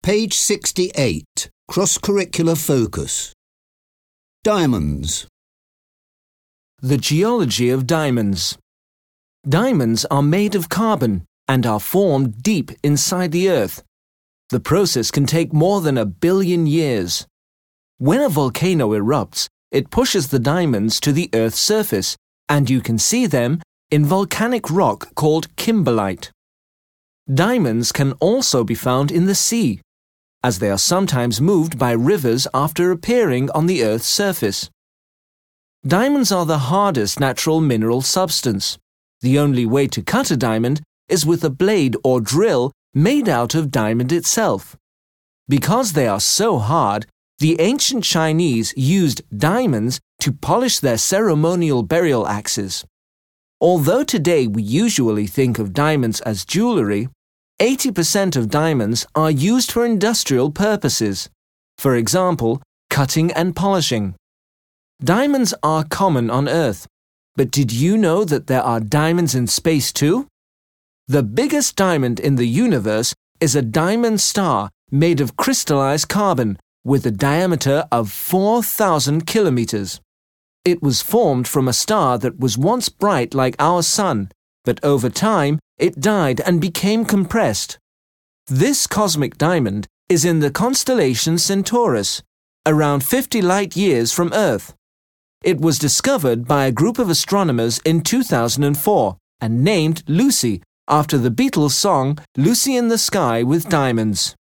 Page 68. Cross-curricular focus. Diamonds. The geology of diamonds. Diamonds are made of carbon and are formed deep inside the earth. The process can take more than 1 billion years. When a volcano erupts, it pushes the diamonds to the earth's surface, and you can see them in volcanic rock called kimberlite. Diamonds can also be found in the sea, as they are sometimes moved by rivers after appearing on the earth's surface. Diamonds are the hardest natural mineral substance. The only way to cut a diamond is with a blade or drill made out of diamond itself. Because they are so hard, the ancient Chinese used diamonds to polish their ceremonial burial axes. Although today we usually think of diamonds as jewelry, 80% of diamonds are used for industrial purposes. For example, cutting and polishing. Diamonds are common on Earth, but did you know that there are diamonds in space too? The biggest diamond in the universe is a diamond star made of crystallized carbon with a diameter of 4,000 kilometers. It was formed from a star that was once bright like our sun, but over time it died and became compressed. This cosmic diamond is in the constellation Centaurus, around 50 light years from Earth. It was discovered by a group of astronomers in 2004 and named Lucy after the Beatles song Lucy in the Sky with Diamonds.